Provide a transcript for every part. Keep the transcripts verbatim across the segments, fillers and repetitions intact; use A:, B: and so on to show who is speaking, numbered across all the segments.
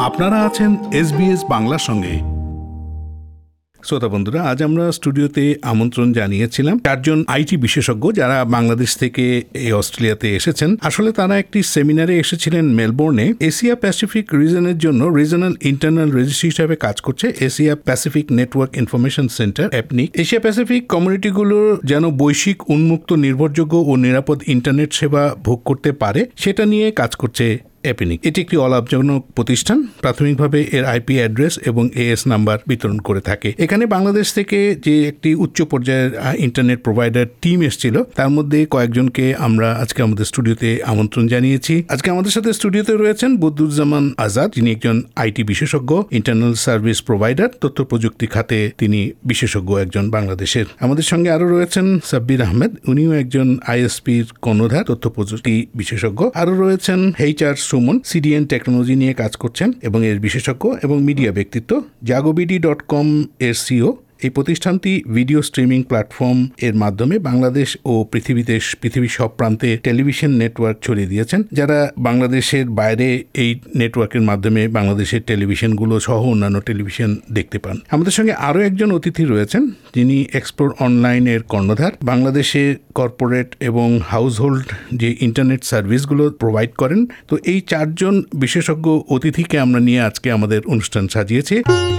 A: আপনারা আছেন এসবিএস বাংলার সঙ্গে। শ্রোতা বন্ধুরা, আজ আমরা স্টুডিওতে আমন্ত্রণ জানিয়েছিলাম চারজন আইটি বিশেষজ্ঞ যারা বাংলাদেশ থেকে এই অস্ট্রেলিয়াতে এসেছেন। আসলে তারা একটি সেমিনারে এসেছিলেন মেলবোর্নে। এশিয়া প্যাসিফিক রিজনের জন্য রিজনাল ইন্টারনাল রেজিস্ট্রি হিসাবে কাজ করছে Asia Pacific network information centre APNIC. Asia Pacific কমিউনিটিগুলোর যেন বৈশ্বিক উন্মুক্ত নির্ভরযোগ্য ও নিরাপদ ইন্টারনেট সেবা ভোগ করতে পারে সেটা নিয়ে কাজ করছে এপনিক। এটি একটি অলাভজনক প্রতিষ্ঠান। প্রাথমিকভাবে এর আইপি অ্যাড্রেস এবং এএস নাম্বার বিতরণ করে থাকে। এখানে বাংলাদেশ থেকে যে একটি উচ্চ পর্যায়ের ইন্টারনেট প্রোভাইডার টিম এসেছিল তার মধ্যে কয়েকজনকে আমরা আজকে আমাদের স্টুডিওতে আমন্ত্রণ জানিয়েছি। আজকে আমাদের সাথে স্টুডিওতে রয়েছেন বদরুজ্জামান আজাদ, যিনি একজন আইটি বিশেষজ্ঞ, ইন্টারনাল সার্ভিস প্রোভাইডার, তথ্য প্রযুক্তি খাতে তিনি বিশেষজ্ঞ একজন বাংলাদেশের। আমাদের সঙ্গে আরো রয়েছেন সাব্বির আহমেদ, উনিও একজন আইএসপির কর্ণধার, তথ্য প্রযুক্তি বিশেষজ্ঞ। আরো রয়েছেন এইচআর সুমন, সিডিএন টেকনোলজি নিয়ে কাজ করছেন এবং এর বিশেষজ্ঞ এবং মিডিয়া ব্যক্তিত্ব। জাগোবিডি ডট কম এর সিও। এই প্রতিষ্ঠানটি ভিডিও স্ট্রিমিং প্ল্যাটফর্ম এর মাধ্যমে বাংলাদেশ ও পৃথিবীতে পৃথিবীর সব প্রান্তে টেলিভিশন নেটওয়ার্ক ছড়িয়ে দিয়েছেন। যারা বাংলাদেশের বাইরে এই নেটওয়ার্কের মাধ্যমে বাংলাদেশের টেলিভিশনগুলো সহ অন্যান্য টেলিভিশন দেখতে পান। আমাদের সঙ্গে আরও একজন অতিথি রয়েছেন, যিনি এক্সপ্লোর অনলাইনের কর্ণধার। বাংলাদেশে কর্পোরেট এবং হাউসহোল্ড যে ইন্টারনেট সার্ভিসগুলো প্রোভাইড করেন। তো এই চারজন বিশেষজ্ঞ অতিথিকে আমরা নিয়ে আজকে আমাদের অনুষ্ঠান সাজিয়েছি।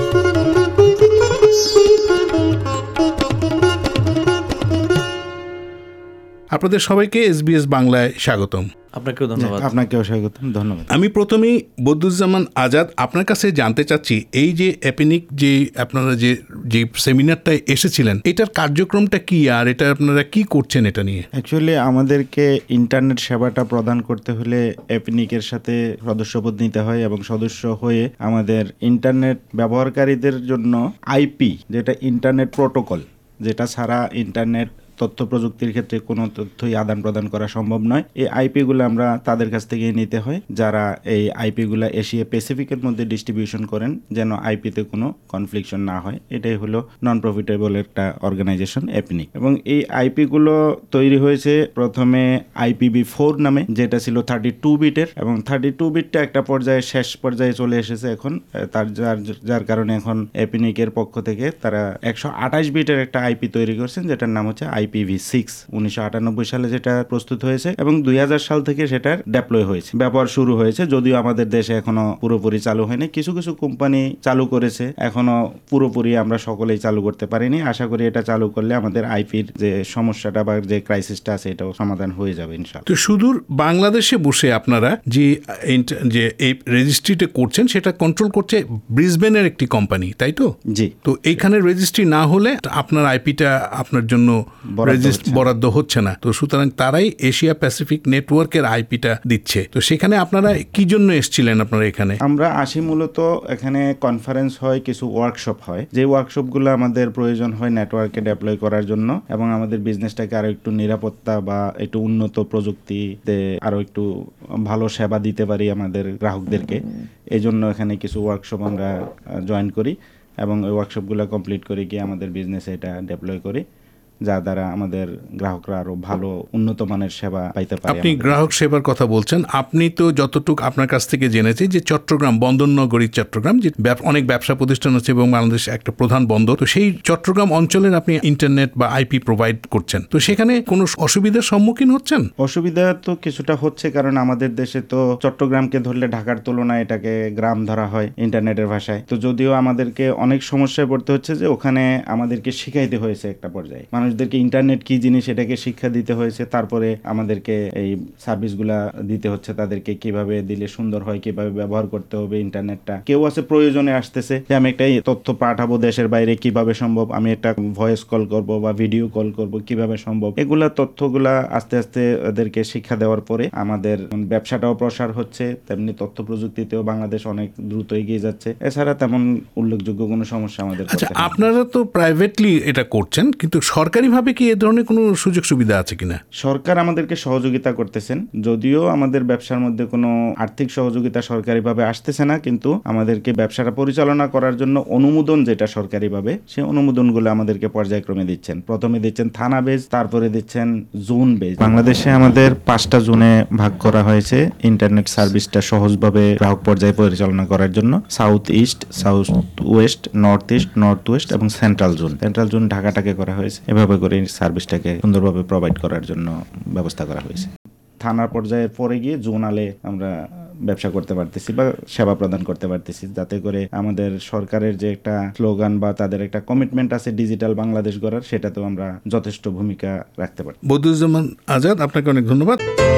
A: আপনাদের সবাইকে এসবিএস বাংলায় স্বাগতম।
B: আপনাকেও ধন্যবাদ।
C: আপনাকেও স্বাগতম, ধন্যবাদ।
A: আমি প্রথমেই বদরুজ্জামান আজাদ আপনার কাছে জানতে চাচ্ছি, এই যে এপনিক যে আপনারা যে যে সেমিনারটায় এসেছিলেন, এটার কার্যক্রমটা কি আর এটা আপনারা কি করছেন এটা নিয়ে?
C: অ্যাকচুয়ালি আমাদেরকে ইন্টারনেট সেবাটা প্রদান করতে হলে এপনিকের সাথে সদস্যপদ নিতে হয় এবং সদস্য হয়ে আমাদের ইন্টারনেট ব্যবহারকারীদের জন্য আইপি, যেটা ইন্টারনেট প্রোটোকল, যেটা ছাড়া ইন্টারনেট তথ্য প্রযুক্তির ক্ষেত্রে কোনো তথ্যই আদান প্রদান করা সম্ভব নয়। এই আইপিগুলো আমরা তাদের কাছ থেকে নিতে হয় যারা এই আইপিগুলো এশিয়া প্যাসিফিকের মধ্যে ডিস্ট্রিবিউশন করেন, যেন আইপিতে কোনো কনফ্লিকশন না হয়। এটাই হলো নন প্রফিটেবল একটা অর্গানাইজেশন এপনিক। এবং এই আইপিগুলো তৈরি হয়েছে প্রথমে আইপিভি ফোর নামে, যেটা ছিল থার্টি টু বিটের, এবং থার্টি টু বিটটা একটা পর্যায়ে শেষ পর্যায়ে চলে এসেছে এখন। তার যার যার কারণে এখন এপনিকের পক্ষ থেকে তারা একশো আঠাশ বিটের একটা আইপি তৈরি করছেন, যেটার নাম হচ্ছে আইপিভি সিক্স। উনিশশো আটানব্বই সালে যেটা প্রস্তুত হয়েছে এবং দুই হাজার সাল থেকে সেটার ডেপ্লয় হয়েছে, ব্যবহার শুরু হয়েছে। যদিও আমাদের দেশে এখনো পুরোপুরি চালু হয়নি, কিছু কিছু কোম্পানি চালু করেছে, এখনো পুরোপুরি আমরা সকলেই চালু করতে পারিনি। আশা করি এটা চালু করলে আমাদের আইপির যে সমস্যাটা বা যে ক্রাইসিসটা আছে এটাও সমাধান হয়ে যাবে ইনশাআল্লাহ।
A: তো সুদূর বাংলাদেশে বসে আপনারা যে যে এই রেজিস্ট্রিটা করছেন সেটা কন্ট্রোল করছে ব্রিসবেনের একটি কোম্পানি, তাই তো?
C: জি।
A: তো এইখানে রেজিস্ট্রি না হলে আপনার আইপিটা আপনার জন্য বরাদ্দ হচ্ছে না। তো সুতরাং তারাই এশিয়া প্যাসিফিক নেটওয়ার্কের আইপিটা দিচ্ছে। তো সেখানে আপনারা কি জন্য এসেছিলেন আপনারা এখানে?
C: আমরা আসি মূলত এখানে কনফারেন্স হয়, কিছু ওয়ার্কশপ হয়, যে ওয়ার্কশপগুলো আমাদের প্রয়োজন হয় নেটওয়ার্কে ডেপ্লয় করার জন্য এবং আমাদের বিজনেসটাকে আরো একটু নিরাপত্তা বা একটু উন্নত প্রযুক্তিতে আরো একটু ভালো সেবা দিতে পারি আমাদের গ্রাহকদেরকে। এই জন্য এখানে কিছু ওয়ার্কশপ আমরা জয়েন করি এবং ওই ওয়ার্কশপগুলো কমপ্লিট করে গিয়ে আমাদের বিজনেসে এটা ডেপ্লয় করি, যা দ্বারা আমাদের গ্রাহকরা আরো ভালো উন্নত মানের সেবা পাইতে পারে।
A: আপনি গ্রাহক সেবার কথা বলছেন, আপনি তো যতটুকু আপনার কাছ থেকে জেনেছি যে চট্টগ্রাম বন্দরনগরী চট্টগ্রাম যে অনেক ব্যবসা প্রতিষ্ঠান আছে এবং বাংলাদেশ একটা প্রধান বন্দর, তো সেই চট্টগ্রাম অঞ্চলের আপনি ইন্টারনেট বা আইপি প্রোভাইড করছেন। তো সেখানে কোনো অসুবিধার সম্মুখীন হচ্ছেন?
C: অসুবিধা তো কিছুটা হচ্ছে, কারণ আমাদের দেশে তো চট্টগ্রামকে ধরলে ঢাকার তুলনায় এটাকে গ্রাম ধরা হয় ইন্টারনেটের ভাষায়। তো যদিও আমাদেরকে অনেক সমস্যায় পড়তে হচ্ছে যে ওখানে আমাদেরকে শিখাইতে হয়েছে একটা পর্যায়ে, মানুষদেরকে ইন্টারনেট কি জিনিস এটাকে শিক্ষা দিতে হয়েছে, তারপরে আমাদেরকে এই সার্ভিসগুলা দিতে হচ্ছে, তাদেরকে কিভাবে দিলে সুন্দর হয়, কিভাবে ব্যবহার করতে হবে ইন্টারনেটটা। কেউ আছে প্রয়োজনে আসতেছে যে আমি একটা তথ্য পাঠাবো দেশের বাইরে, কিভাবে সম্ভব, আমি একটা ভয়েস কল করব বা ভিডিও কল করব, কিভাবে সম্ভব। এগুলা তথ্যগুলা আস্তে আস্তে ওদেরকে শিক্ষা দেওয়ার পরে আমাদের ব্যবসাটাও প্রসার হচ্ছে, তেমনি তথ্য প্রযুক্তিতেও বাংলাদেশ অনেক দ্রুত এগিয়ে যাচ্ছে। এছাড়া তেমন উল্লেখযোগ্য কোনো সমস্যা আমাদের।
A: আচ্ছা, আপনারা তো প্রাইভেটলি এটা করছেন, কিন্তু সরকার সরকারিভাবে কি এ ধরনের কোনো সুযোগ সুবিধা আছে কিনা?
C: সরকার আমাদেরকে সহযোগিতা করতেছেন, যদিও আমাদের ব্যবসার মধ্যে কোনো আর্থিক সহযোগিতা সরকারিভাবে আসতেছে না, কিন্তু আমাদেরকে ব্যবসাটা পরিচালনা করার জন্য অনুমোদন যেটা সরকারিভাবে, সেই অনুমোদনগুলো আমাদেরকে পর্যায়ক্রমে দিচ্ছেন। প্রথমে দিচ্ছেন থানা বেজ, তারপরে দিচ্ছেন জোন বেজ। বাংলাদেশে আমাদের পাঁচটা জোনে ভাগ করা হয়েছে ইন্টারনেট সার্ভিসটা সহজভাবে গ্রাহক পর্যায়ে পরিচালনা করার জন্য। South east, south west, north east, north west এবং সেন্ট্রাল জোন। সেন্ট্রাল জোন ঢাকাটাকে করা হয়েছে, এভাবে করে সার্ভিসটাকে সুন্দরভাবে প্রোভাইড করার জন্য ব্যবস্থা করা হয়েছে। থানার পর্যায়ের পরে গিয়ে জোনালে আমরা ব্যবসা করতে পারতেছি বা সেবা প্রদান করতে পারতেছি, যাতে করে আমাদের সরকারের যে একটা স্লোগান বা তাদের একটা কমিটমেন্ট আছে ডিজিটাল বাংলাদেশ গড়ার, সেটাতেও আমরা যথেষ্ট ভূমিকা রাখতে পারি।
A: বদিউজ্জামান আজাদ, আপনাকে অনেক ধন্যবাদ।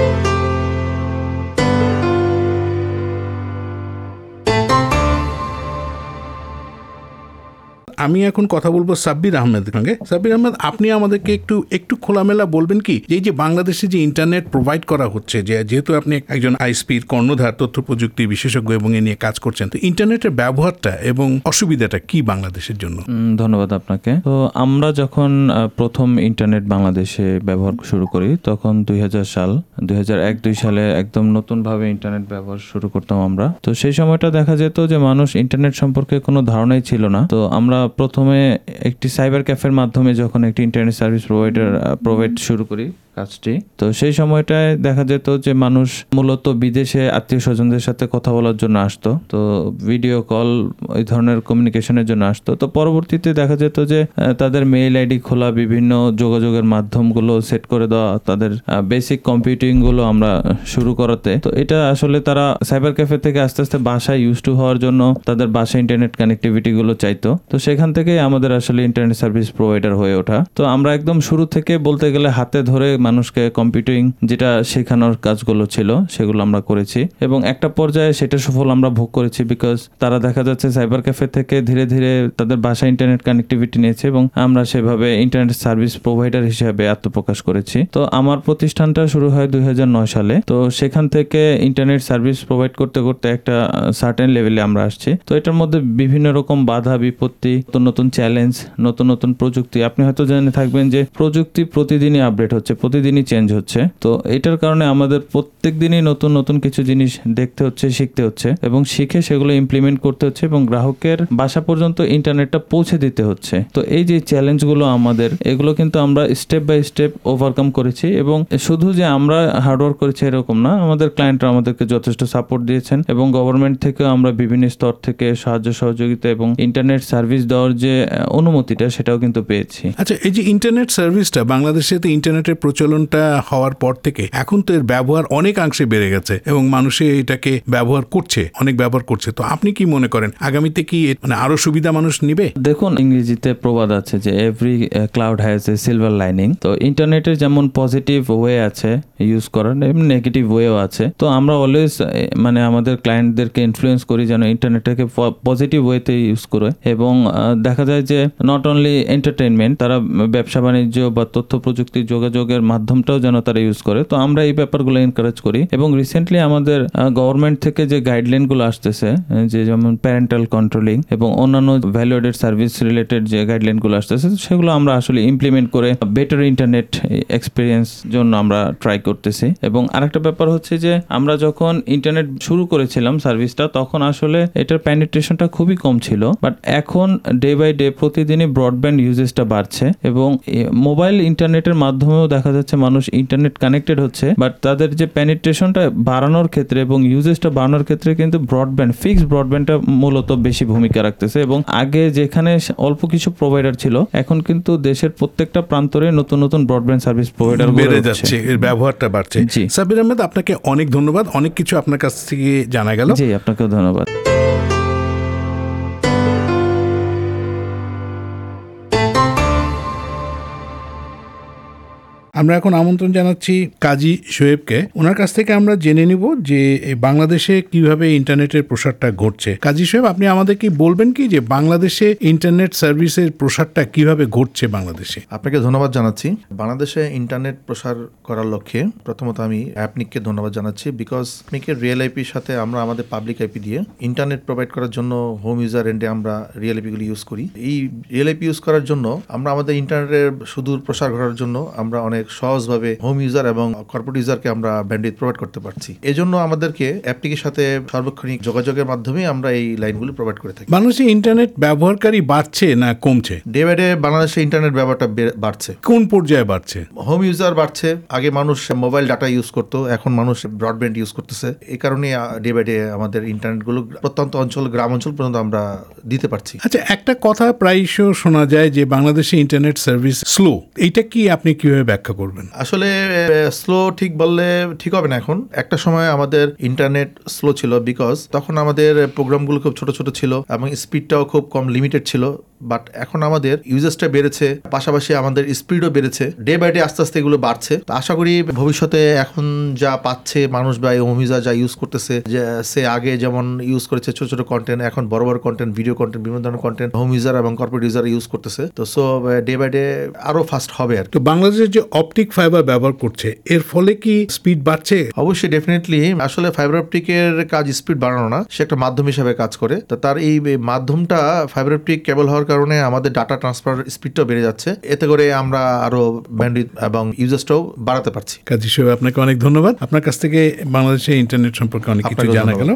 A: আমি এখন কথা বলবো সাব্বির আহমেদের সঙ্গে। সাব্বির আহমেদ, আপনি আমাদেরকে একটু একটু খোলামেলা বলবেন কি, যে এই যে বাংলাদেশে যে ইন্টারনেট প্রোভাইড করা হচ্ছে, যে যেহেতু আপনি একজন আইএসপির কর্ণধার, তথ্য প্রযুক্তি বিশেষজ্ঞ এবং এ নিয়ে কাজ করছেন, তো ইন্টারনেটের ব্যবহারটা এবং অসুবিধাটা কি বাংলাদেশের জন্য?
B: ধন্যবাদ আপনাকে। তো আমরা যখন প্রথম ইন্টারনেট বাংলাদেশে ব্যবহার শুরু করি, তখন দুই হাজার সাল দুই হাজার এক দুই সালে একদম নতুনভাবে ইন্টারনেট ব্যবহার শুরু করতাম আমরা। তো সেই সময়টা দেখা যেত যে মানুষ ইন্টারনেট সম্পর্কে কোনো ধারণাই ছিল না। তো আমরা প্রথমে একটি সাইবার ক্যাফের মাধ্যমে যখন একটি ইন্টারনেট সার্ভিস প্রোভাইডার প্রোভাইড শুরু করি কাজটি, তো সেই সময়টায় দেখা যেত যে মানুষ মূলত বিদেশে আত্মীয় স্বজনদের সাথে কথা বলার জন্য আসতো, তো ভিডিও কল ওই ধরনের কমিউনিকেশনের জন্য আসতো। তো পরবর্তীতে দেখা যেত যে তাদের মেইল আইডি খোলা, বিভিন্ন যোগাযোগের মাধ্যমগুলো সেট করে দেওয়া, তাদের বেসিক কম্পিউটিং গুলো আমরা শুরু করাতে, তো এটা আসলে তারা সাইবার ক্যাফে থেকে আস্তে আস্তে বাসায় ইউজ টু হওয়ার জন্য তাদের বাসায় ইন্টারনেট কানেক্টিভিটি গুলো চাইতো। তো সেখান থেকে আমাদের আসলে ইন্টারনেট সার্ভিস প্রোভাইডার হয়ে ওঠা। তো আমরা একদম শুরু থেকে বলতে গেলে হাতে ধরে মানুষকে কম্পিউটিং যেটা শেখানোর কাজগুলো ছিল সেগুলো আমরা করেছি, এবং একটা পর্যায়ে সেটা সফল আমরা ভোগ করেছি, বিকজ তারা দেখা যাচ্ছে সাইবার ক্যাফে থেকে ধীরে ধীরে তাদের বাসায় ইন্টারনেট কানেক্টিভিটি নিয়েছে এবং আমরা সেভাবে ইন্টারনেট সার্ভিস প্রোভাইডার হিসেবে আত্মপ্রকাশ করেছি। তো আমার প্রতিষ্ঠানটা শুরু হয় দুই হাজার নয় সালে। তো সেখান থেকে ইন্টারনেট সার্ভিস প্রোভাইড করতে করতে একটা সার্টেন লেভেলে আমরা আসছি। তো এটার মধ্যে বিভিন্ন রকম বাধা বিপত্তি, নতুন নতুন চ্যালেঞ্জ, নতুন নতুন প্রযুক্তি, আপনি হয়তো জেনে থাকবেন যে প্রযুক্তি প্রতিদিনই আপডেট হচ্ছে, প্রতিদিনই চেঞ্জ হচ্ছে। তো এটার কারণে আমাদের প্রত্যেক দিনই নতুন নতুন কিছু জিনিস দেখতে হচ্ছে, শিখতে হচ্ছে এবং শিখে সেগুলো ইমপ্লিমেন্ট করতে হচ্ছে এবং গ্রাহকের বাসা পর্যন্ত ইন্টারনেটটা পৌঁছে দিতে হচ্ছে। তো এই যে চ্যালেঞ্জগুলো আমাদের, এগুলো কিন্তু আমরা স্টেপ বাই স্টেপ ওভারকাম করেছি, এবং শুধু যে আমরা হার্ডওয়ার্ক করেছি এরকম না, আমাদের ক্লায়েন্টরা আমাদেরকে যথেষ্ট সাপোর্ট দিয়েছেন এবং গভর্নমেন্ট থেকে আমরা বিভিন্ন স্তর থেকে সাহায্য সহযোগিতা এবং ইন্টারনেট সার্ভিস দেওয়ার যে অনুমতিটা সেটাও কিন্তু পেয়েছি।
A: আচ্ছা, এই যে ইন্টারনেট সার্ভিসটা বাংলাদেশে, তো ইন্টারনেটের প্রচলনটা হওয়ার পর থেকে এখন তো এর ব্যবহার অনেকাংশে বেড়ে গেছে এবং মানুষে এটাকে ব্যবহার করছে, অনেক ব্যবহার করছে। তো আপনি কি মনে করেন আগামীতে কি মানে আরো সুবিধা মানুষ নিবে?
B: দেখুন, ইংরেজিতে প্রবাদ আছে যে every cloud has a silver lining. তো ইন্টারনেটের যেমন পজিটিভ ওয়ে আছে ইউজ করার, নেগেটিভ ওয়েও আছে। তো আমরা অলওয়েজ মানে আমাদের ক্লায়েন্টদেরকে ইনফ্লুয়েন্স করি যেন ইন্টারনেটটাকে পজিটিভ ওয়েতে ইউজ করে, এবং দেখা যায় যে নট অনলি এন্টারটেইনমেন্ট, তারা ব্যবসা বাণিজ্য বা তথ্য প্রযুক্তি যোগাযোগের মাধ্যমটাও যেন তারা ইউজ করে। তো আমরা এই ব্যাপারগুলো এনকারেজ করি, এবং রিসেন্টলি আমাদের গভর্নমেন্ট থেকে যে গাইডলাইনগুলো আসতেছে, যে যেমন প্যারেন্টাল কন্ট্রোলিং এবং অন্যান্য ভ্যালু এডেড সার্ভিস রিলেটেড যে গাইডলাইনগুলো আসতেছে, সেগুলো আমরা আসলে ইমপ্লিমেন্ট করে বেটার ইন্টারনেট এক্সপিরিয়েন্স জন্য আমরা ট্রাই করতেছি। এবং আরেকটা ব্যাপার হচ্ছে যে আমরা যখন ইন্টারনেট শুরু করেছিলাম সার্ভিসটা, তখন আসলে এটার পেনিট্রেশনটা খুবই কম ছিল, বাট এখন ডে বাই ডে প্রতিদিনই ব্রডব্যান্ড ইউজেসটা বাড়ছে এবং মোবাইল ইন্টারনেটের মাধ্যমেও দেখা যাচ্ছে মানুষ ইন্টারনেট কানেক্টেড হচ্ছে, বাট তাদের যে পেনিট্রেশনটা বাড়ানোর ক্ষেত্রে এবং ইউজেসটা বাড়ানোর ক্ষেত্রে কিন্তু ব্রডব্যান্ড, ফিক্সড ব্রডব্যান্ডটা মূলত বেশি ভূমিকা রাখতেছে। এবং আগে যেখানে অল্প কিছু প্রোভাইডার ছিল, এখন কিন্তু দেশের প্রত্যেকটা প্রান্তরে নতুন নতুন ব্রডব্যান্ড সার্ভিস প্রোভাইডার
A: বেড়ে যাচ্ছে, এর ব্যবহারটা বাড়ছে। সাব্বির আহমেদ, আপনাকে অনেক ধন্যবাদ, অনেক কিছু আপনার কাছ থেকে জানা গেল।
B: জি, আপনাকেও ধন্যবাদ।
A: আমরা এখন আমন্ত্রণ জানাচ্ছি কাজী শোয়েবকে। ওনার কাছ থেকে আমরা জেনে নিব যে এই বাংলাদেশে কিভাবে ইন্টারনেটের প্রসারটা ঘটছে। কাজী শোয়েব, আপনি আমাদের কি বলবেন কি যে বাংলাদেশে ইন্টারনেট সার্ভিসের প্রসারটা কিভাবে ঘটছে বাংলাদেশে?
D: আপনাকে ধন্যবাদ জানাচ্ছি। বাংলাদেশে ইন্টারনেট প্রসার করার লক্ষ্যে প্রথমত আমি অ্যাপনিককে ধন্যবাদ জানাচ্ছি, বিকজ অ্যাপনিকের রিয়েল আইপির সাথে আমরা আমাদের পাবলিক আইপি দিয়ে ইন্টারনেট প্রোভাইড করার জন্য হোম ইউজার এন্ডে আমরা রিয়েল আইপিগুলি ইউজ করি। এই রিয়েল আইপি ইউজ করার জন্য আমরা আমাদের ইন্টারনেটের সুদূর প্রসার করার জন্য আমরা অনেক সহজভাবে হোম ইউজার এবং কর্পোরেট ইউজারকে আমরা ব্যান্ডউইথ প্রোভাইড করতে পারছি। এজন্য আমাদেরকে অ্যাপনিকের সাথে সার্বক্ষণিক যোগাযোগের মাধ্যমে আমরা এই লাইনগুলো প্রোভাইড করে থাকি।
A: বাংলাদেশে ইন্টারনেট ব্যবহারকারী বাড়ছে না কমছে?
D: ডে বাই ডে বাংলাদেশে ইন্টারনেট ব্যবহারটা বে- বাড়ছে।
A: কোন পর্যায়ে বাড়ছে?
D: হোম ইউজার বাড়ছে। আগে মানুষ মোবাইল ডাটা ইউজ করতো, এখন মানুষ ব্রডব্যান্ড ইউজ করতেছে। এই কারণে ডে বাই ডে আমাদের ইন্টারনেটগুলো প্রত্যন্ত অঞ্চল, গ্রাম অঞ্চল পর্যন্ত আমরা দিতে পারছি।
A: আচ্ছা, একটা কথা প্রায়শ শোনা যায় যে বাংলাদেশে ইন্টারনেট সার্ভিস স্লো। এইটা কি আপনি কিভাবে ব্যাখ্যা করবেন?
D: আসলে স্লো ঠিক বললে ঠিক হবে না। এখন একটা সময় আমাদের ইন্টারনেট স্লো ছিল, বিকজ তখন আমাদের প্রোগ্রামগুলো খুব ছোট ছোট ছিল এবং স্পিডটাও খুব কম লিমিটেড ছিল। বাট এখন আমাদের ইউজেসটা বেড়েছে, পাশাপাশি আমাদের স্পিডও বেড়েছে। ডে বাই ডে আস্তে আস্তে এগুলো বাড়ছে। তো আশা করি ভবিষ্যতে এখন যা পাচ্ছে মানুষ বা হোম ইউজার যা ইউজ করতেছে, যে সে আগে যেমন ইউজ করেছে ছোট ছোট কন্টেন্ট, এখন বড় বড় কন্টেন্ট, ভিডিও কন্টেন্ট, বিভিন্ন ধরনের কন্টেন্ট হোম ইউজার এবং কর্পোরেট ইউজার ইউজ করতেছে। তো সো ডে বাই ডে আরো ফাস্ট হবে আর কি।
A: তো বাংলাদেশের যে অপটিক ফাইবার ব্যবহার করছে, এর ফলে কি স্পিড বাড়ছে?
D: অবশ্যই, ডেফিনেটলি। আসলে ফাইবার অপটিকের কাজ স্পিড বাড়ানো না, সে একটা মাধ্যম হিসেবে কাজ করে। তো তার এই মাধ্যমটা ফাইবার অপটিক কেবল হওয়ার কারণে আমাদের ডাটা ট্রান্সফার স্পিডটাও বেড়ে যাচ্ছে। এতে করে আমরা আরো ব্যান্ডউইথ এবং ইউজার্সটাও বাড়াতে পারছি।
A: কাজী সাহেব, আপনাকে অনেক ধন্যবাদ। আপনার কাছ থেকে বাংলাদেশে ইন্টারনেট সম্পর্কে অনেক কিছু
D: আপনাকেও
A: জানা গেল।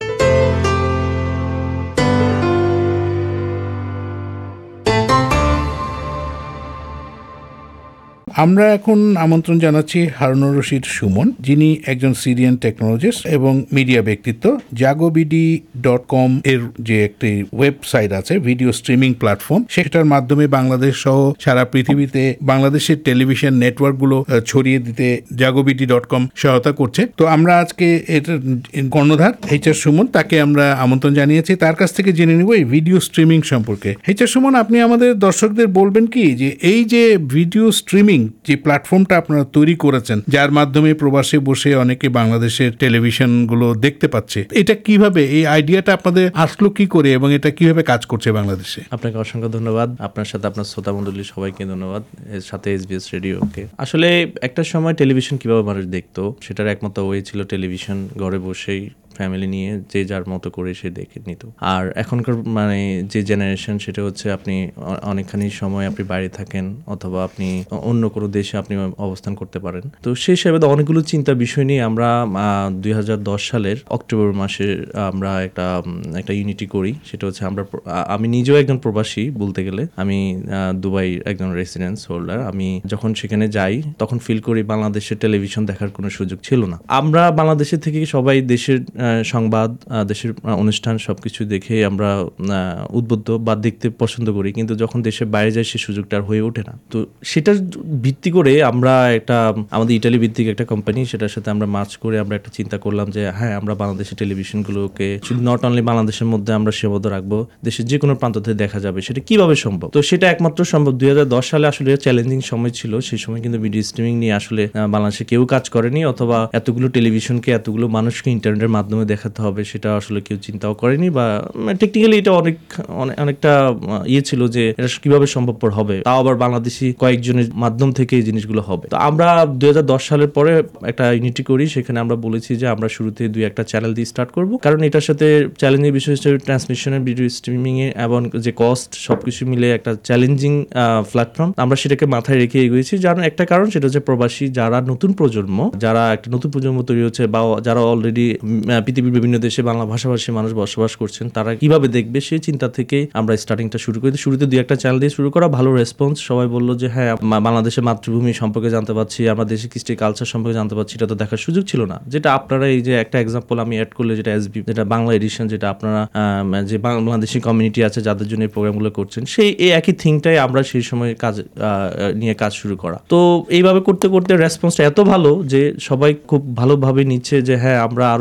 A: আমরা এখন আমন্ত্রণ জানাচ্ছি হারুনুর রশিদ সুমন, যিনি একজন সিরিয়ান টেকনোলজিস্ট এবং মিডিয়া ব্যক্তিত্ব। জাগোবিডি ডট কম এর যে একটি ওয়েবসাইট আছে, ভিডিও স্ট্রিমিং প্ল্যাটফর্ম, সেটার মাধ্যমে বাংলাদেশ সহ সারা পৃথিবীতে বাংলাদেশের টেলিভিশন নেটওয়ার্কগুলো আহ, ছড়িয়ে দিতে জাগোবিডি ডট কম সহায়তা করছে। তো আমরা আজকে এটার কর্ণধার এইচ আর সুমন, তাকে আমরা আমন্ত্রণ জানিয়েছি। তার কাছ থেকে জেনে নিব এই ভিডিও স্ট্রিমিং সম্পর্কে। এইচ আর সুমন, আপনি আমাদের দর্শকদের বলবেন কি যে এই যে ভিডিও স্ট্রিমিং যে প্ল্যাটফর্মটা আপনারা তৈরি করেছেন, যার মাধ্যমে প্রবাসে বসে অনেকে বাংলাদেশের টেলিভিশন গুলো দেখতে পাচ্ছে, এটা কিভাবে, এই আইডিয়াটা আপনাদের আসলো কি করে এবং এটা কিভাবে কাজ করছে বাংলাদেশে?
E: আপনাকে অসংখ্য ধন্যবাদ। আপনার সাথে আপনার শ্রোতা মণ্ডলী সবাইকে ধন্যবাদ, এর সাথে এসবিএস রেডিওকে। আসলে একটা সময় টেলিভিশন কিভাবে মানুষ দেখতো, সেটার একমাত্র ওয়ে ছিল টেলিভিশন, ঘরে বসেই ফ্যামিলি নিয়ে যে যার মতো করে সে দেখে নিত। আর এখনকার মানে যে জেনারেশন, সেটা হচ্ছে আপনি অ- অনেকখানি সময় আপনি বাইরে থাকেন অথবা আপনি অন্য কোনো দেশে আপনি অবস্থান করতে পারেন। তো সেই হিসাবে অনেকগুলো চিন্তা বিষয় নিয়ে আমরা দুই হাজার দশ সালের অক্টোবর মাসে আমরা একটা উম, একটা ইউনিটি করি। সেটা হচ্ছে আমরা প্র- আ- আমি নিজেও একজন প্রবাসী বলতে গেলে। আমি আহ, দুবাই একজন রেসিডেন্স হোল্ডার। আমি যখন সেখানে যাই তখন ফিল করি বাংলাদেশের টেলিভিশন দেখার কোনো সুযোগ ছিল না। আমরা বাংলাদেশের থেকে সবাই দেশের আহ, সংবাদ, আহ, দেশের আহ, অনুষ্ঠান সবকিছু দেখে আমরা আহ, উদ্বুদ্ধ বা দেখতে পছন্দ করি, কিন্তু যখন দেশের বাইরে যাই সে সুযোগটা আর হয়ে ওঠে না। তো সেটার ভিত্তি করে আমরা একটা আমাদের ইটালি ভিত্তিক একটা কোম্পানি, সেটার সাথে আমরা মার্চ করে আমরা একটা চিন্তা করলাম যে হ্যাঁ, আমরা বাংলাদেশের টেলিভিশনগুলোকে শুধু নট অনলি বাংলাদেশের মধ্যে আমরা সীমাবদ্ধ রাখবো, দেশের যে কোনো প্রান্ত থেকে দেখা যাবে। সেটা কিভাবে সম্ভব? তো সেটা একমাত্র সম্ভব দুই হাজার দশ সালে। আসলে চ্যালেঞ্জিং সময় ছিল সেই সময়, কিন্তু ভিডিও স্ট্রিমিং নিয়ে আসলে আহ, বাংলাদেশে কেউ কাজ করেনি, অথবা এতগুলো টেলিভিশনকে এতগুলো মানুষকে ইন্টারনেটের মাধ্যমে দেখাতে হবে সেটা আসলে কেউ চিন্তাও করেনি, বা টেকনিক্যালি এটা অনেক অনেক- অনেকটা আহ, ইয়ে ছিল যে এটা কিভাবে সম্ভবপর হবে, তাও আবার বাংলাদেশি কয়েকজনের মাধ্যম থেকে এই জিনিসগুলো হবে। তো আমরা দুই হাজার দশ সালের পরে একটা ইউনিটি করি। সেখানে আমরা বলেছি যে আমরা শুরুতে দুই একটা চ্যানেল দিয়ে স্টার্ট করব, কারণ এটার সাথে চ্যালেঞ্জিং বিষয় হিসেবে ট্রান্সমিশনের, ভিডিও স্ট্রিমিং এ এবং যে কস্ট সবকিছু মিলে একটা চ্যালেঞ্জিং প্ল্যাটফর্ম। আমরা সেটাকে মাথায় রেখে এগিয়েছি। যার একটা কারণ সেটা হচ্ছে প্রবাসী যারা নতুন প্রজন্ম, যারা একটা নতুন প্রজন্ম তৈরি হচ্ছে, বা যারা অলরেডি পৃথিবীর বিভিন্ন দেশে বাংলা ভাষাভাষী মানুষ বসবাস করছেন, তারা কিভাবে দেখবে সেই চিন্তা থেকে আমরা স্টার্টিংটা শুরু করি। শুরুতে দুই একটা চ্যানেল দিয়ে শুরু করা, ভালো রেসপন্স। সবাই বললো যে হ্যাঁ, মা- বাংলাদেশের মাতৃভূমি সম্পর্কে জানতে পারছি, আমরা দেশের কৃষ্টি কালচার সম্পর্কে জানতে পারছি, এটা তো দেখার সুযোগ ছিল না। যেটা আপনারা এই যে একটা এক্সাম্পল আমি অ্যাড করলে, যেটা এসবি, যেটা বাংলা এডিশন, যেটা আপনারা আম, যে বাংলাদেশি কমিউনিটি আছে যাদের জন্য এই প্রোগ্রামগুলো করছেন, সেই এই একই থিংটাই আমরা সেই সময় কাজ আহ, নিয়ে কাজ শুরু করা। তো এইভাবে করতে করতে রেসপন্সটা এত ভালো যে সবাই খুব ভালোভাবে নিচ্ছে যে হ্যাঁ, আমরা আরো চ্যানেল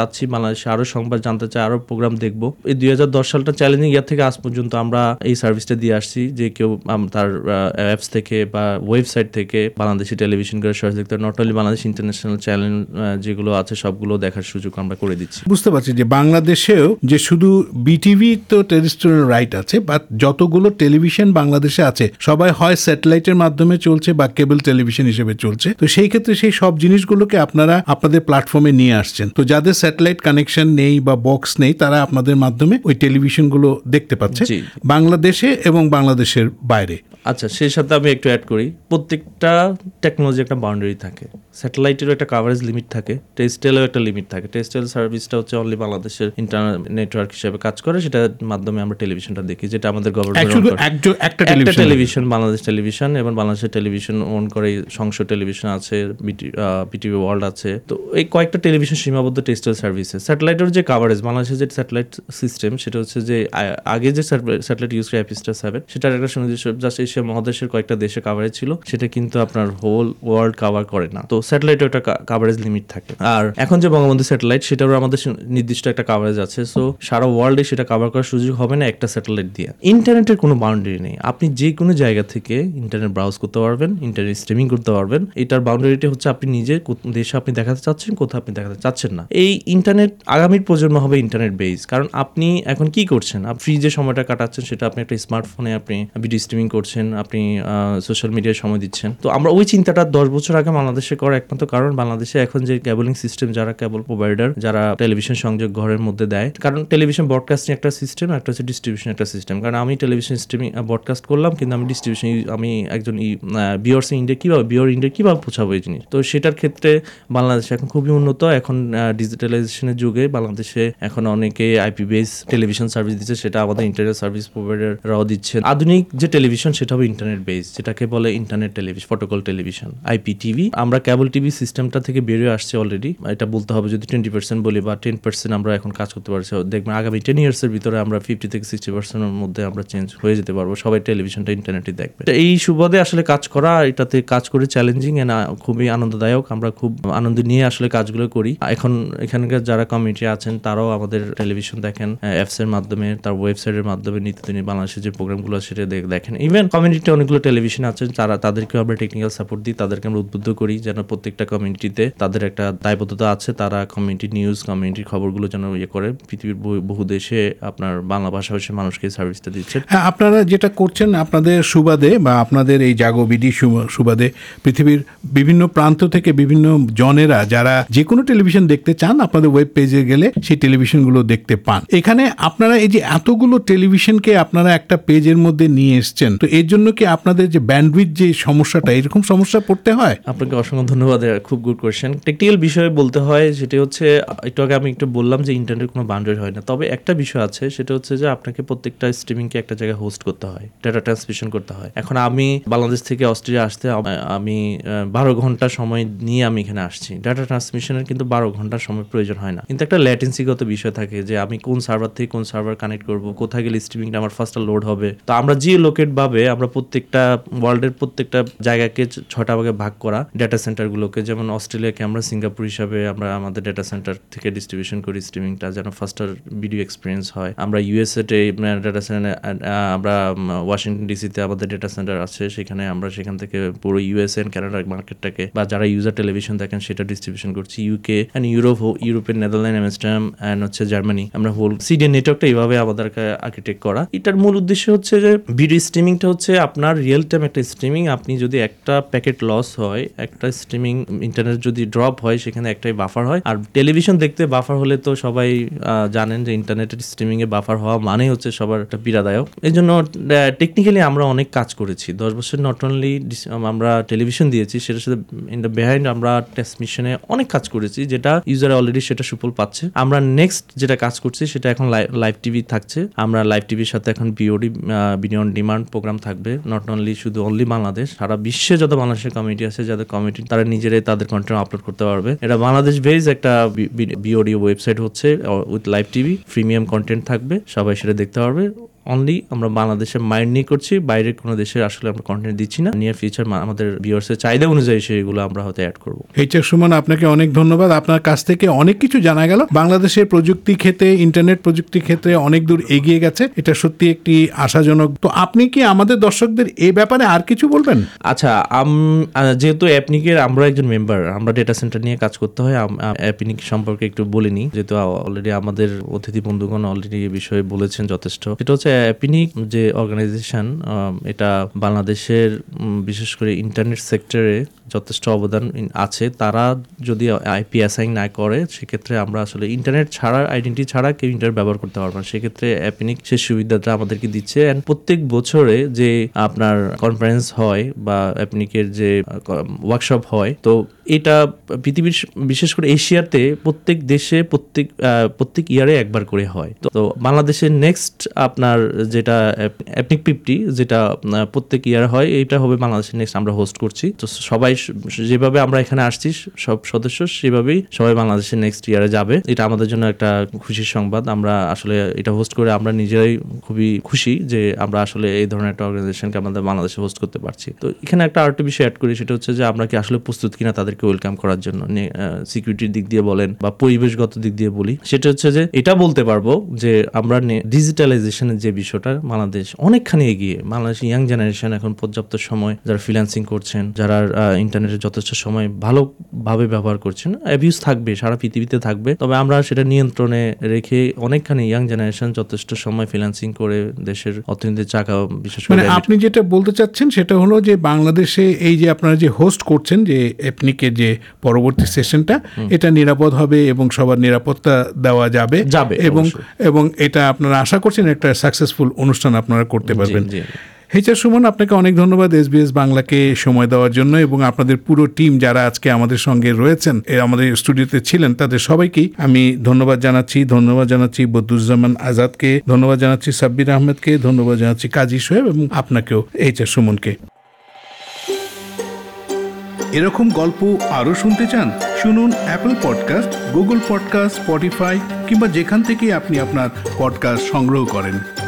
E: চাচ্ছি বাংলাদেশে আরো সংবাদ জানতে চাই, আরো প্রোগ্রাম দেখবো। এই দুই হাজার দশ সালটা চ্যালেঞ্জিং ইয়ার থেকে আজ পর্যন্ত আমরা এই সার্ভিসটা দিয়ে আসছি যে কেউ আম, তার অ্যাপস থেকে বা ওয়েবসাইট থেকে বাংলাদেশি টেলিভিশন করে সরাসরি দেখতে, not only Bangladesh, international channel যেগুলো আছে সবগুলো দেখার সুযোগ আমরা করে দিচ্ছি।
A: বুঝতে পারছি যে বাংলাদেশেও যে শুধু বিটিভি তো টেরিস্ট্রিয়াল রাইট আছে, বাট যতগুলো টেলিভিশন বাংলাদেশে আছে সবাই হয় স্যাটেলাইটের মাধ্যমে চলছে বা কেবল টেলিভিশন হিসেবে চলছে। তো সেই ক্ষেত্রে সেই সব জিনিসগুলোকে আপনারা আপনাদের প্ল্যাটফর্মে নিয়ে আসছেন। তো যাদের স্যাটেলাইট কানেকশন নেই বা বক্স নেই তারা আপনাদের মাধ্যমে ওই টেলিভিশনগুলো দেখতে পাচ্ছে
E: জি।
A: বাংলাদেশে এবং বাংলাদেশের বাইরে।
E: আচ্ছা, সেই সাথে আমি একটু অ্যাড করি, প্রত্যেকটা টেকনোলজি একটা বাউন্ডারি থাকে, স্যাটেলাইটেরও একটা কাভারেজ লিমিট থাকে, টেক্সটাইলেও একটা লিমিট থাকে। টেক্সটাইল সার্ভিসটা হচ্ছে অনলি বাংলাদেশের ইন্টারনেট নেটওয়ার্ক হিসেবে কাজ করে, সেটার মাধ্যমে আমরা টেলিভিশনটা দেখি, যেটা আমাদের গভর্নমেন্ট
A: শুধু একজন- একটা
E: একটা
A: টেলিভিশন
E: টেলিভিশন বাংলাদেশ টেলিভিশন, এবং বাংলাদেশের টেলিভিশন ওন করে সংসদ টেলিভিশন আছে, বিটিভি ওয়ার্ল্ড আছে। তো এই কয়েকটা টেলিভিশন সীমাবদ্ধ টেক্সটাইল সার্ভিসে। স্যাটেলাইটের যে কাভারেজ বাংলাদেশের যে স্যাটেলাইট সিস্টেম, সেটা হচ্ছে যে আ- আগে যে স্যাটেলাইট ইউজ করে অ্যাপিস্টার সেভেন, সেটার একটা সুনির্দিষ্ট জাস্ট এশিয়া মহাদেশের কয়েকটা দেশে কাভারেজ ছিল, সেটা কিন্তু আপনার হোল ওয়ার্ল্ড কাভার করে না। তো স্যাটেলাইটের একটা কাভারেজ লিমিট থাকে। আর এখন যে বঙ্গবন্ধু স্যাটেলাইট, সেটারও আমাদের সু- নির্দিষ্ট একটা কাভারেজ আছে। সো সারা ওয়ার্ল্ডে সেটা কাভার করার সুযোগ হবে না একটা স্যাটেলাইট দিয়ে। ইন্টারনেটের কোনো বাউন্ডারি নেই, আপনি যে কোনো জায়গা থেকে ইন্টারনেট ব্রাউজ করতে পারবেন, ইন্টারনেট স্ট্রিমিং করতে পারবেন। এটার বাউন্ডারিটা হচ্ছে আপনি নিজে কোন দেশে আপনি দেখাতে চাচ্ছেন, কোথাও আপনি দেখাতে চাচ্ছেন না। এই ইন্টারনেট আগামীর প্রজন্ম হবে ইন্টারনেট বেস, কারণ আপনি এখন কি করছেন, আপনি ফ্রি যে সময়টা কাটাচ্ছেন সেটা আপনি একটা স্মার্টফোনে আপনি ভিডিও স্ট্রিমিং করছেন, আপনি সোশ্যাল মিডিয়ায় সময় দিচ্ছেন। তো আমরা ওই চিন্তাটা দশ বছর আগে বাংলাদেশে করার একমাত্র কারণ, বাংলাদেশে এখন যে কেবলিং সিস্টেম, যারা কেবল প্রোভাইডার, যারা টেলিভিশন সংযোগ ঘরের মধ্যে দেয়, কারণ টেলিভিশন ব্রডকাস্টিং একটা সিস্টেম, একটা হচ্ছে ডিস্ট্রিবিউশন একটা সিস্টেম। কারণ আমি টেলিভিশন স্ট্রিমিং ব্রডকাস্ট করলাম, কিন্তু আমি ডিস্ট্রিবিউশন, আমি একজন বিওর্স ইন্ডিয়া কীভাবে বিওর ইন্ডিয়া কীভাবে পৌঁছাবো এই জিনিস। তো সেটার ক্ষেত্রে বাংলাদেশ এখন খুবই উন্নত। এখন ডিজিটালাইজেশনের যুগে বাংলাদেশে এখন অনেকে আইপি বেস টেলিভিশন সার্ভিস দিচ্ছে, সেটা আমাদের ইন্টারনেট সার্ভিস প্রোভাইডাররাও দিচ্ছেন। আধুনিক যে টেলিভিশন সেটা হবে ইন্টারনেট বেস, যেটাকে বলে internet television, protocol television, IP TV. আমরা কেবল টিভি সিস্টেমটা থেকে বেরিয়ে আসছে অলরেডি, এটা বলতে হবে যদি টোয়েন্টি পার্সেন্ট বলি বা টেন পার্সেন্ট আমরা এখন কাজ করতে পারছি। দেখবেন আগামী টেন ইয়ার্সের ভিতরে আমরা ফিফটি থেকে সিক্সটি পার্সেন্টের মধ্যে আমরা চেঞ্জ হয়ে যেতে পারবো, সবাই টেলিভিশনটা ইন্টারনেটে দেখবে। এই সুবাদে আসলে কাজ করা, এটাতে কাজ করে চ্যালেঞ্জিং এন্ড খুবই আনন্দদায়ক। আমরা খুব আনন্দ নিয়ে আসলে কাজগুলো করি। এখন এখানকার যারা কমিউনিটি আছেন তারাও আমাদের টেলিভিশন দেখেন, অ্যাপস এর মাধ্যমে, তার ওয়েবসাইটের মাধ্যমে নিত্যদিনই বাংলাদেশের যে প্রোগ্রামগুলো সেটা দেখেন। ইভেন কমিউনিটিতে অনেকগুলো টেলিভিশন আছেন, তারা তাদেরকেও আমরা টেকনিক্যাল সাপোর্ট দিই, তাদেরকে আমরা উদ্বুদ্ধ করি যেন প্রত্যেকটা কমিউনিটিতে তাদের একটা দায়বদ্ধতা আছে, তারা কমিউনিটি নিউজ, কমিউনিটির খবরগুলো যেন ইয়ে করে। পৃথিবীর বহু দেশে আপনার বাংলা ভাষাভাষী মানুষকে সার্ভিসটা দিচ্ছে।
A: হ্যাঁ, আপনারা যেটা করছেন আপনাদের সুবাদে বা আপনাদের এই জাগো বিডি সুবাদে পৃথিবীর বিভিন্ন প্রান্ত থেকে বিভিন্ন জনেরা যারা যে কোনো টেলিভিশন দেখতে চান আপনাদের ওয়েব পেজে গেলে সেই টেলিভিশনগুলো দেখতে পান। এখানে আপনারা এই যে এতগুলো টেলিভিশনকে আপনারা একটা পেজের মধ্যে নিয়ে এসছেন, তো এর জন্য কি আপনাদের যে ব্যান্ডউইথ যে সমস্যাটা, এরকম সমস্যা পড়তে হয়?
E: আপনাকে অসংখ্য ধন্যবাদ, খুব গুড কোয়েশ্চেন। টেকনিক্যাল বিষয়ে বলতে হয়, সেটা হচ্ছে একটু আগে আমি একটু বললাম যে ইন্টারনেট কোনো বাউন্ডারি হয় না। তবে একটা বিষয় আছে, সেটা হচ্ছে যে আপনাকে প্রত্যেকটা স্ট্রিমিংকে একটা জায়গায় হোস্ট করতে হয়, ডাটা ট্রান্সমিশন করতে হয়। এখন আমি বাংলাদেশ থেকে অস্ট্রেলিয়া আসতে আমি বারো ঘন্টা সময় নিয়ে আমি এখানে আসছি। ডাটা ট্রান্সমিশনের কিন্তু বারো ঘন্টার সময় প্রয়োজন হয় না, কিন্তু একটা ল্যাটেন্সিগত বিষয় থাকে যে আমি কোন সার্ভার থেকে কোন সার্ভার কানেক্ট করবো, কোথায় গেলে স্ট্রিমিংটা আমার ফার্স্টটা লোড হবে। তো আমরা যে লোকেট ভাবে আমরা প্রত্যেকটা ওয়ার্ল্ডের প্রত্যেকটা জায়গাকে ছটা ভাগে ভাগ করা ডেটা সেন্টারগুলোকে, যেমন অস্ট্রেলিয়াকে আমরা সিঙ্গাপুর হিসাবে আমরা আমাদের ডেটা সেন্টার থেকে ডিস্ট্রিবিউশন করি স্ট্রিমিংটা, যেন ফার্স্টার ভিডিও এক্সপিরিয়েন্স হয়। আমরা ইউএসএ তে ডেটা সেন্টার, আমরা ওয়াশিংটন ডিসিতে আমাদের ডেটা সেন্টার আছে, সেখানে আমরা সেখান থেকে পুরো ইউএসএ এন্ড কানাডা মার্কেটটাকে বা যারা ইউজার টেলিভিশন দেখেন সেটা ডিস্ট্রিবিউশন করছি। ইউকে অ্যান্ড ইউরোপ, ইউরোপের নেদারল্যান্ড, আমস্টারডাম অ্যান্ড হচ্ছে জার্মানি, আমরা হোল সিডিএন নেটওয়ার্কটা এইভাবে আমাদেরকে আর্কিটেক্ট করা। এটার মূল উদ্দেশ্য হচ্ছে যে ভিডিও স্ট্রিমিংটা হচ্ছে আপনার রিয়েল টাইম একটা স্ট্রিমিং। আপনি যদি একটা প্যাকেট লস হয়, একটা স্ট্রিমিং ইন্টারনেট যদি ড্রপ হয়, সেখানে একটাই বাফার হয়। আর টেলিভিশন দেখতে বাফার হলে তো সবাই জানেন যে ইন্টারনেটের স্ট্রিমিং এ বাফার হওয়া মানে হচ্ছে সবার একটা পীড়াদায়ক। এই জন্য টেকনিক্যালি আমরা অনেক কাজ করেছি দশ বছর। নট অনলি আমরা টেলিভিশন দিয়েছি, সেটার সাথে ইন দ্য বিহাইন্ড আমরা ট্রান্সমিশনে অনেক কাজ করেছি, যেটা ইউজার অলরেডি সেটা সুফল পাচ্ছে। আমরা নেক্সট যেটা কাজ করছি সেটা এখন লাইভ টিভি থাকছে। আমরা লাইভ টিভির সাথে এখন VOD, video on demand programme থাকবে। নট অনলি শুধু অনলি বাংলাদেশ, সারা বিশ্বে যত বাংলাদেশের কমিউনিটি আছে, যাদের কমিউনিটি তারা নিজেরাই তাদের কন্টেন্ট আপলোড করতে পারবে। এটা বাংলাদেশ বেস একটা বিওডি ওয়েবসাইট হচ্ছে with live TV, premium content থাকবে, সবাই সেটা দেখতে পারবে। অনলি আমরা বাংলাদেশের মাইন্ড নিয়ে করছি, বাইরের কোনো দেশের আসলে আমরা কন্টেন্ট দিচ্ছি না। নিয়ার ফিউচার আমাদের ভিউয়ার্সের চাহিদা অনুযায়ী সেগুলো আমরা হয়তো অ্যাড করবো।
A: এইচ আর সুমন, আপনাকে অনেক ধন্যবাদ। আপনার কাছ থেকে অনেক কিছু জানা গেল। বাংলাদেশের প্রযুক্তি ক্ষেত্রে, ইন্টারনেট প্রযুক্তি ক্ষেত্রে অনেক দূর এগিয়ে গেছে, এটা সত্যি একটি আশাজনক। তো আপনি কি আমাদের দর্শকদের এই ব্যাপারে আর কিছু বলবেন?
E: আচ্ছা, যেহেতু অ্যাপনিকের আমরা একজন মেম্বার, আমরা ডেটা সেন্টার নিয়ে কাজ করতে হয়, অ্যাপনিক সম্পর্কে একটু বলে নিই, যেহেতু অলরেডি আমাদের অতিথি বন্ধুগণ অলরেডি এই বিষয়ে বলেছেন যথেষ্ট। এটা হচ্ছে অ্যাপনিক যে অর্গানাইজেশন, এটা বাংলাদেশের বিশেষ করে ইন্টারনেট সেক্টরে যথেষ্ট অবদান আছে। তারা যদি আইপি অ্যাসাইন না করে সেক্ষেত্রে আমরা আসলে ইন্টারনেট ছাড়া, আইডেন্টি ছাড়া কেউ ইন্টারনেট ব্যবহার করতে পারবো না। সেক্ষেত্রে অ্যাপনিক সেই সুবিধাটা আমাদেরকে দিচ্ছে। অ্যান্ড প্রত্যেক বছরে যে আপনার কনফারেন্স হয় বা অ্যাপনিকের যে ওয়ার্কশপ হয়, তো এটা পৃথিবীর বিশেষ করে এশিয়াতে প্রত্যেক দেশে প্রত্যেক প্রত্যেক ইয়ারে একবার করে হয়। তো বাংলাদেশের নেক্সট আপনার যেটা অ্যাপনিক ফিফটি, যেটা প্রত্যেক ইয়ার হয়, এটা হবে বাংলাদেশের নেক্সট আমরা হোস্ট করছি। তো সবাই যেভাবে আমরা এখানে আসছি সব সদস্য সেভাবেই সবাই বাংলাদেশের নেক্সট ইয়ারে যাবে। এটা আমাদের জন্য একটা খুশির সংবাদ। আমরা আসলে এটা হোস্ট করে আমরা নিজেরাই খুবই খুশি যে আমরা আসলে এই ধরনের একটা অর্গানাইজেশনকে আমাদের বাংলাদেশে হোস্ট করতে পারছি। তো এখানে একটা আরেকটা বিষয় অ্যাড করি, সেটা হচ্ছে যে আমরা কি আসলে প্রস্তুত কিনা তাদেরকে ওয়েলকাম করার জন্য, সিকিউরিটির দিক দিয়ে বলেন বা পরিবেশগত দিক দিয়ে বলি। সেটা হচ্ছে যে এটা বলতে পারবো যে আমরা ডিজিটালাইজেশনের যে বিষয়টা বাংলাদেশ অনেকখানি এগিয়ে। বাংলাদেশ ইয়াং জেনারেশন এখন পর্যাপ্ত সময় যারা ফ্রিল্যান্সিং করছেন, যারা ইন্টারনেটের যথেষ্ট সময় ভালোভাবে ব্যবহার করছেন, অ্যাবিউজ থাকবে, সারা পৃথিবীতে থাকবে, তবে আমরা সেটা নিয়ন্ত্রণে রেখে অনেকখানি ইয়াং জেনারেশন যথেষ্ট সময় ফ্রিল্যান্সিং করে দেশের অর্থনীতির চাকা, বিশেষ করে
A: মানে আপনি যেটা বলতে চাচ্ছেন সেটা হলো যে বাংলাদেশে এই যে আপনারা যে হোস্ট করছেন যে অ্যাপনিকের যে পরবর্তী সেশনটা, এটা নিরাপদ হবে এবং সবার নিরাপত্তা দেওয়া যাবে
E: যাবে
A: এবং এবং এটা আপনারা আশা করছেন একটা সাকসেসফুল অনুষ্ঠান আপনারা করতে পারবেন। এইচ আর সুমন, আপনাকে অনেক ধন্যবাদ এসবিএস বাংলাকে সময় দেওয়ার জন্য, এবং আপনাদের পুরো টিম যারা আজকে আমাদের সঙ্গে রয়েছেন, আমাদের স্টুডিওতে ছিলেন, তাদের সবাইকেই আমি ধন্যবাদ জানাচ্ছি। ধন্যবাদ জানাচ্ছি বদরুজ্জামান আজাদকে, ধন্যবাদ জানাচ্ছি সাব্বির আহমেদকে, ধন্যবাদ জানাচ্ছি কাজী সোহেব এবং আপনাকেও এইচ আর সুমনকে। এরকম গল্প আরও শুনতে চান? শুনুন Apple podcast, Google podcast, Spotify কিংবা যেখান থেকে আপনি আপনার পডকাস্ট সংগ্রহ করেন।